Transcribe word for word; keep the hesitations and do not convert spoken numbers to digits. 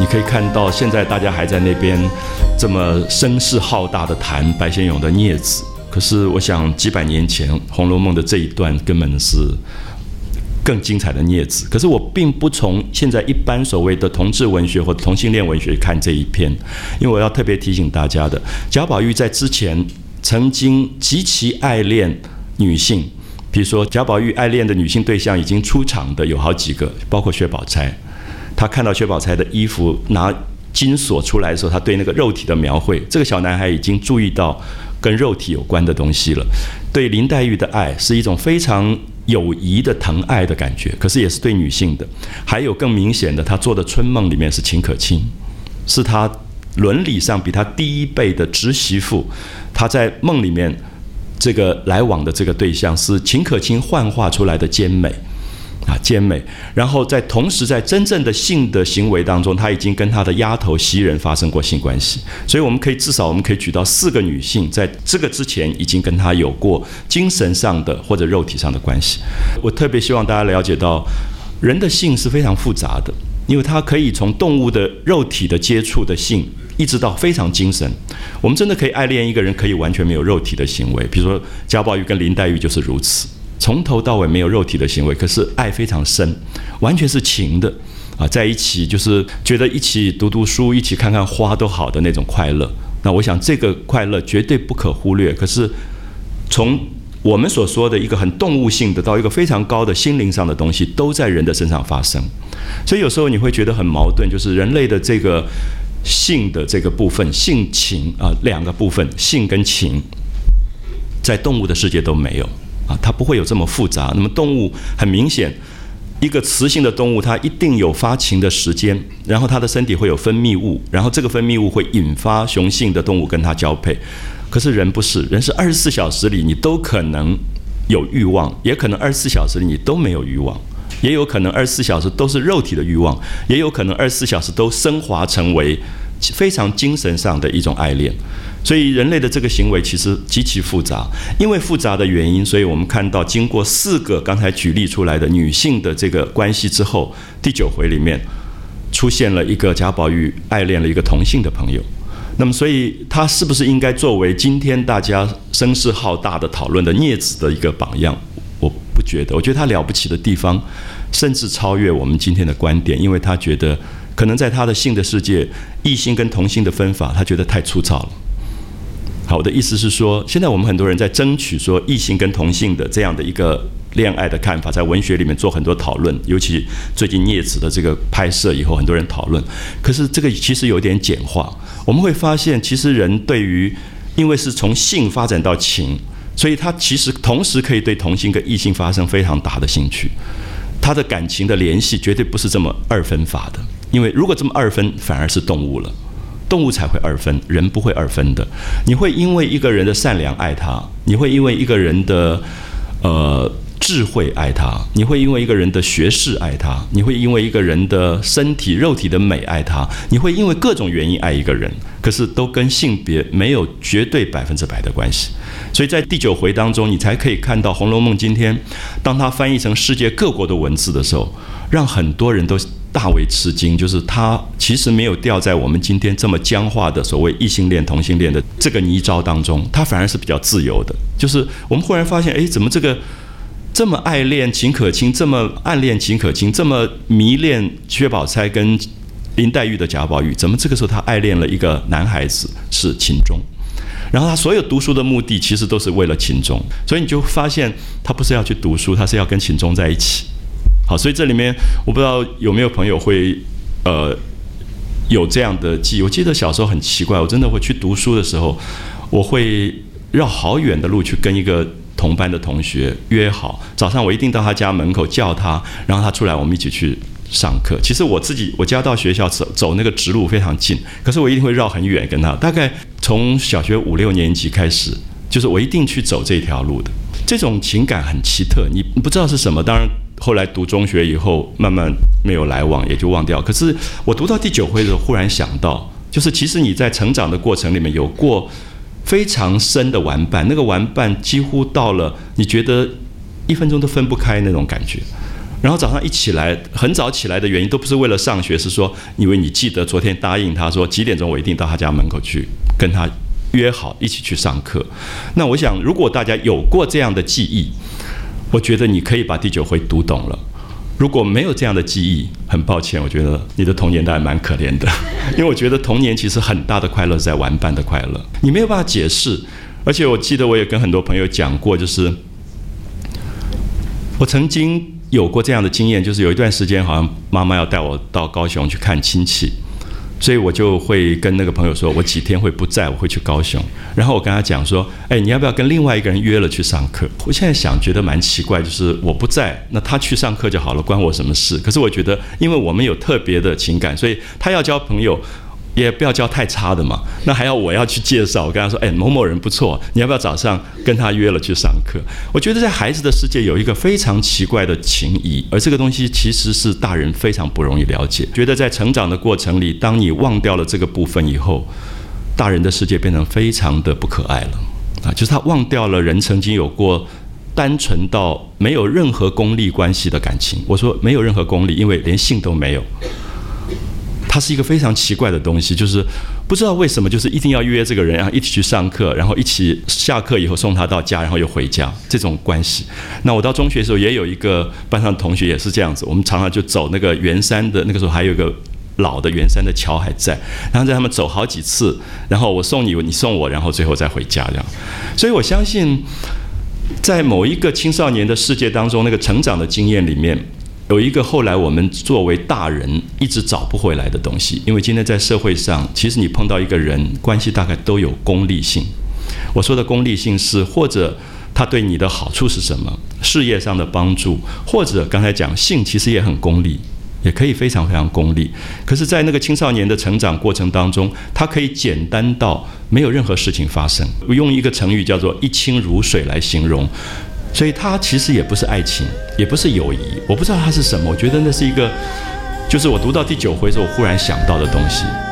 你可以看到现在大家还在那边这么声势浩大的谈白先勇的孽子，可是我想几百年前《红楼梦》的这一段根本是更精彩的孽子。可是我并不从现在一般所谓的同志文学或同性恋文学看这一篇，因为我要特别提醒大家的，贾宝玉在之前曾经极其爱恋女性，比如说贾宝玉爱恋的女性对象已经出场的有好几个，包括薛宝钗。他看到薛宝钗的衣服拿金锁出来的时候，他对那个肉体的描绘，这个小男孩已经注意到跟肉体有关的东西了。对林黛玉的爱是一种非常友谊的疼爱的感觉，可是也是对女性的。还有更明显的，他做的春梦里面是秦可卿，是他伦理上比他低一辈的侄媳妇，他在梦里面这个来往的这个对象是秦可卿幻化出来的奸美啊，奸美。然后在同时在真正的性的行为当中，他已经跟他的丫头袭人发生过性关系，所以我们可以至少我们可以举到四个女性在这个之前已经跟他有过精神上的或者肉体上的关系。我特别希望大家了解到，人的性是非常复杂的，因为它可以从动物的肉体的接触的性，一直到非常精神。我们真的可以爱恋一个人，可以完全没有肉体的行为，比如说贾宝玉跟林黛玉就是如此。从头到尾没有肉体的行为，可是爱非常深，完全是情的啊，在一起就是觉得一起读读书，一起看看花都好的那种快乐。那我想这个快乐绝对不可忽略。可是从我们所说的一个很动物性的到一个非常高的心灵上的东西，都在人的身上发生。所以有时候你会觉得很矛盾，就是人类的这个性的这个部分，性情啊，两个部分，性跟情，在动物的世界都没有。啊，它不会有这么复杂。那么动物很明显，一个雌性的动物，它一定有发情的时间，然后它的身体会有分泌物，然后这个分泌物会引发雄性的动物跟它交配。可是人不是，人是二十四小时里你都可能有欲望，也可能二十四小时里你都没有欲望，也有可能二十四小时都是肉体的欲望，也有可能二十四小时都升华成为非常精神上的一种爱恋。所以人类的这个行为其实极其复杂，因为复杂的原因，所以我们看到经过四个刚才举例出来的女性的这个关系之后，第九回里面出现了一个贾宝玉爱恋了一个同性的朋友。那么所以他是不是应该作为今天大家声势浩大的讨论的孽子的一个榜样？我不觉得，我觉得他了不起的地方甚至超越我们今天的观点，因为他觉得可能在他的性的世界，异性跟同性的分法他觉得太粗糙了。好，我的意思是说，现在我们很多人在争取说异性跟同性的这样的一个恋爱的看法，在文学里面做很多讨论，尤其最近孽子的这个拍摄以后，很多人讨论。可是这个其实有点简化，我们会发现，其实人对于因为是从性发展到情，所以他其实同时可以对同性跟异性发生非常大的兴趣。他的感情的联系绝对不是这么二分法的，因为如果这么二分，反而是动物了。动物才会二分，人不会二分的。你会因为一个人的善良爱他，你会因为一个人的呃智慧爱他，你会因为一个人的学识爱他，你会因为一个人的身体肉体的美爱他，你会因为各种原因爱一个人，可是都跟性别没有绝对百分之百的关系。所以在第九回当中，你才可以看到《红楼梦》今天当它翻译成世界各国的文字的时候，让很多人都大为吃惊，就是它其实没有掉在我们今天这么僵化的所谓异性恋同性恋的这个泥沼当中，它反而是比较自由的。就是我们忽然发现，哎，怎么这个这么爱恋秦可卿，这么暗恋秦可卿，这么迷恋薛宝钗跟林黛玉的贾宝玉，怎么这个时候他爱恋了一个男孩子是秦钟？然后他所有读书的目的其实都是为了秦钟，所以你就发现他不是要去读书，他是要跟秦钟在一起。好，所以这里面我不知道有没有朋友会呃有这样的记忆。我记得小时候很奇怪，我真的会去读书的时候，我会绕好远的路去跟一个同班的同学约好，早上我一定到他家门口叫他，然后他出来，我们一起去上课。其实我自己我家到学校走走那个直路非常近，可是我一定会绕很远跟他。大概从小学五六年级开始，就是我一定去走这条路的。这种情感很奇特，你不知道是什么。当然后来读中学以后，慢慢没有来往，也就忘掉。可是我读到第九回的时候，忽然想到，就是其实你在成长的过程里面有过非常深的玩伴，那个玩伴几乎到了你觉得一分钟都分不开那种感觉。 然后早上一起来，很早起来的原因都不是为了上学，是说因为你记得昨天答应他说几点钟我一定到他家门口去跟他约好一起去上课。那我想如果大家有过这样的记忆，我觉得你可以把第九回读懂了。如果没有这样的记忆，很抱歉，我觉得你的童年还蛮可怜的，因为我觉得童年其实很大的快乐是在玩伴的快乐，你没有办法解释。而且我记得我也跟很多朋友讲过，就是我曾经有过这样的经验，就是有一段时间好像妈妈要带我到高雄去看亲戚，所以我就会跟那个朋友说我几天会不在，我会去高雄。然后我跟他讲说，哎，你要不要跟另外一个人约了去上课？我现在想觉得蛮奇怪，就是我不在，那他去上课就好了，关我什么事？可是我觉得因为我们有特别的情感，所以他要交朋友也不要交太差的嘛，那还要我要去介绍，我跟他说，哎，某某人不错，你要不要早上跟他约了去上课？我觉得在孩子的世界有一个非常奇怪的情谊，而这个东西其实是大人非常不容易了解。觉得在成长的过程里，当你忘掉了这个部分以后，大人的世界变成非常的不可爱了啊！就是他忘掉了人曾经有过单纯到没有任何功利关系的感情。我说没有任何功利，因为连性都没有。它是一个非常奇怪的东西，就是不知道为什么，就是一定要约这个人，然后一起去上课，然后一起下课以后送他到家，然后又回家，这种关系。那我到中学的时候也有一个班上的同学也是这样子，我们常常就走那个圆山的，那个时候还有一个老的圆山的桥还在，然后在他们走好几次，然后我送你，你送我，然后最后再回家这样。所以我相信，在某一个青少年的世界当中，那个成长的经验里面，有一个后来我们作为大人一直找不回来的东西。因为今天在社会上，其实你碰到一个人，关系大概都有功利性。我说的功利性是，或者他对你的好处是什么，事业上的帮助，或者刚才讲性其实也很功利，也可以非常非常功利。可是在那个青少年的成长过程当中，它可以简单到没有任何事情发生。我用一个成语叫做一清如水来形容。所以它其实也不是爱情，也不是友谊，我不知道它是什么。我觉得那是一个，就是我读到第九回的时候，我忽然想到的东西。